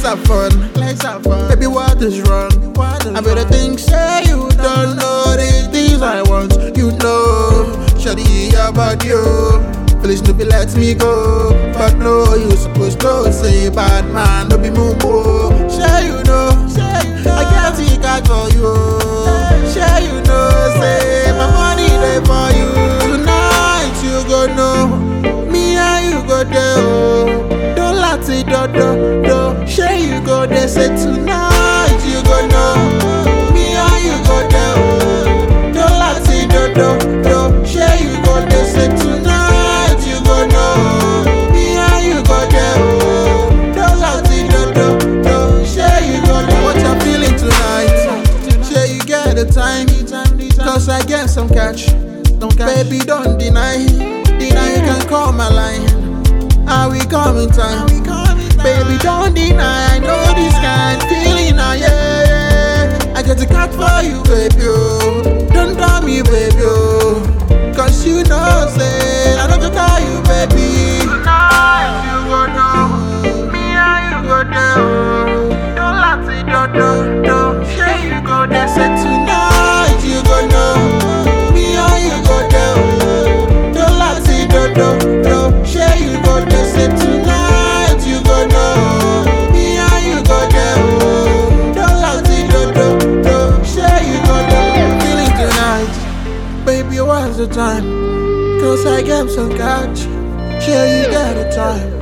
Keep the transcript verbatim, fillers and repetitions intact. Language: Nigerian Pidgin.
have fun. Let's have fun. Baby, what is wrong? What is I better wrong? Think, say you don't know the things I want. You know, shawty about you. Please no be let me go. But no, you supposed to say bad man, no be mumu. Say you know, say you know. I can't think I for you. Say you know, say my money there for you. Tonight you go know, me and you go there. Oh. Don't let it do do do. Say you go there, say tonight you go know, me and you go there. Oh. Don't let it do do do. Say you go there, say tonight. Time, cause I get some catch. Don't catch. Baby, don't deny. Deny, you can call my line. Are we coming time? Baby, don't deny. I know this kind of feeling now, yeah. I get a cat for you, baby. Oh. Don't tell me, baby. Oh. Cause you know, say, I don't go call you, baby. Tonight, you go know. Me and you go down. Don't let it go, do, do. Yeah, you go there, say tonight. Baby, what's the time? Cause I get some catch. Sure you got the time.